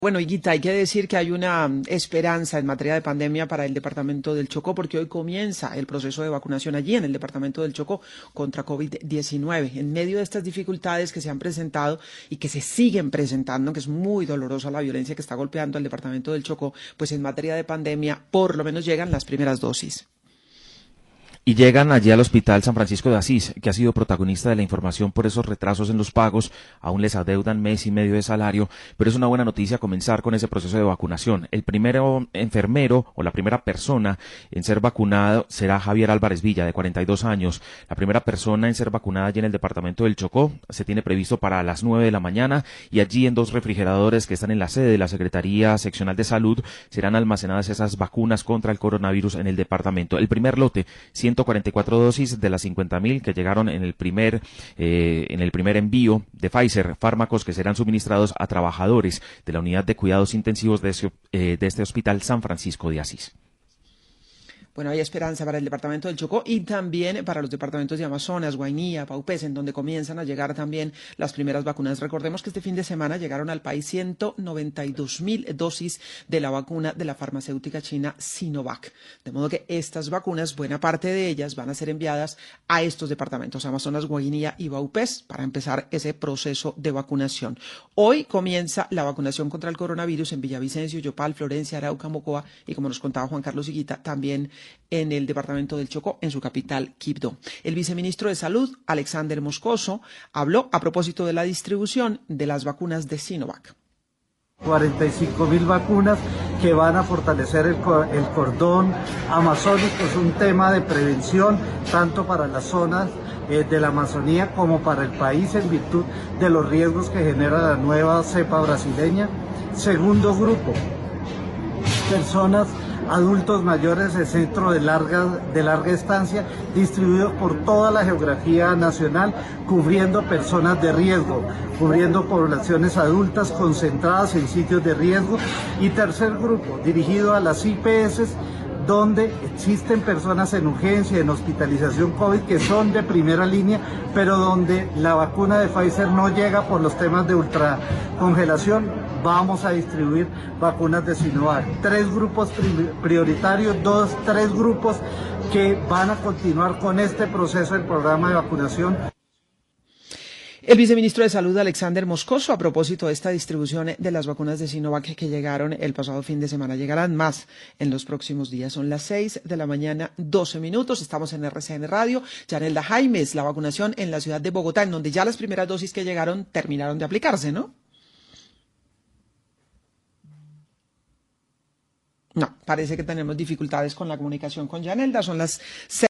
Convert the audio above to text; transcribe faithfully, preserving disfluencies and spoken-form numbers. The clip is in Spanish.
Bueno, Higuita, hay que decir que hay una mm, esperanza en materia de pandemia para el departamento del Chocó, porque hoy comienza el proceso de vacunación allí en el departamento del Chocó contra COVID diecinueve. En medio de estas dificultades que se han presentado y que se siguen presentando, que es muy dolorosa la violencia que está golpeando al departamento del Chocó, pues en materia de pandemia por lo menos llegan las primeras dosis. Y llegan allí al Hospital San Francisco de Asís, que ha sido protagonista de la información por esos retrasos en los pagos. Aún les adeudan mes y medio de salario, pero es una buena noticia comenzar con ese proceso de vacunación. El primero enfermero o la primera persona en ser vacunado será Javier Álvarez Villa, de cuarenta y dos años. La primera persona en ser vacunada allí en el departamento del Chocó se tiene previsto para las nueve de la mañana, y allí en dos refrigeradores que están en la sede de la Secretaría Seccional de Salud serán almacenadas esas vacunas contra el coronavirus en el departamento. El primer lote, ciento cuarenta y cuatro dosis de las cincuenta mil que llegaron en el primer eh, en el primer envío de Pfizer, fármacos que serán suministrados a trabajadores de la unidad de cuidados intensivos de, ese, eh, de este Hospital San Francisco de Asís. Bueno, hay esperanza para el departamento del Chocó y también para los departamentos de Amazonas, Guainía, Paupés, en donde comienzan a llegar también las primeras vacunas. Recordemos que este fin de semana llegaron al país ciento noventa y dos mil dosis de la vacuna de la farmacéutica china Sinovac. De modo que estas vacunas, buena parte de ellas, van a ser enviadas a estos departamentos, Amazonas, Guainía y Paupés, para empezar ese proceso de vacunación. Hoy comienza la vacunación contra el coronavirus en Villavicencio, Yopal, Florencia, Arauca, Mocoa y, como nos contaba Juan Carlos Higuita, también en el departamento del Chocó, en su capital, Quibdó. El viceministro de Salud, Alexander Moscoso, habló a propósito de la distribución de las vacunas de Sinovac. cuarenta y cinco mil vacunas que van a fortalecer el, el cordón amazónico. Es un tema de prevención tanto para las zonas eh, de la Amazonía como para el país, en virtud de los riesgos que genera la nueva cepa brasileña. Segundo grupo, personas adultos mayores de centro de larga, de larga estancia, distribuidos por toda la geografía nacional, cubriendo personas de riesgo, cubriendo poblaciones adultas concentradas en sitios de riesgo. Y tercer grupo, dirigido a las I P S, donde existen personas en urgencia, en hospitalización COVID, que son de primera línea, pero donde la vacuna de Pfizer no llega por los temas de ultracongelación. Vamos a distribuir vacunas de Sinovac. Tres grupos prioritarios, dos, tres grupos que van a continuar con este proceso del programa de vacunación. El viceministro de Salud, Alexander Moscoso, a propósito de esta distribución de las vacunas de Sinovac que llegaron el pasado fin de semana. Llegarán más en los próximos días. Son las seis de la mañana, doce minutos. Estamos en R C N Radio. Yanelda Jaimes, la vacunación en la ciudad de Bogotá, en donde ya las primeras dosis que llegaron terminaron de aplicarse, ¿no? No, parece que tenemos dificultades con la comunicación con Yanelda. Son las